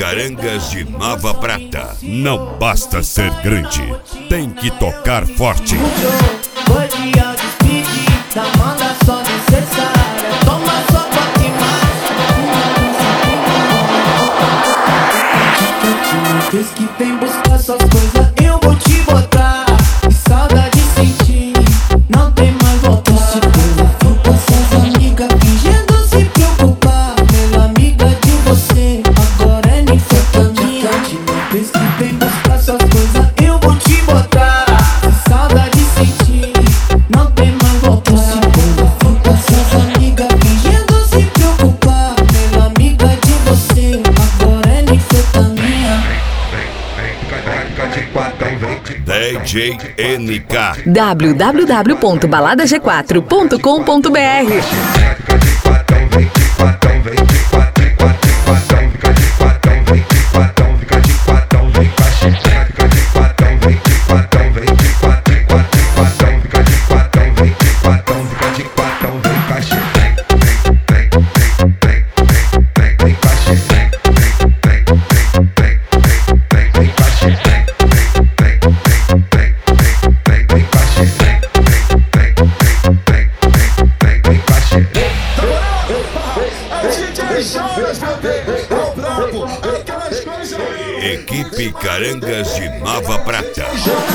Carangas de Nova Prata. Não basta ser grande, tem que tocar forte. Foi dia de speed, da manda só necessária. Toma só toque mais. Vez que vem buscar suas coisas, eu vou te botar. Saudade sentir, não tem mais voltar. Vou com suas amigas fingindo se preocupar. Pela amiga de você, agora é ninfetamina. Vez que vem buscar suas coisas, eu vou te botar. Saudade sentir, não tem mais voltar. Vou com suas amigas fingindo se preocupar. Pela amiga de você, agora é ninfetamina. DJ NK. www.baladag4.com.br. Equipe Carangas de Nova Prata.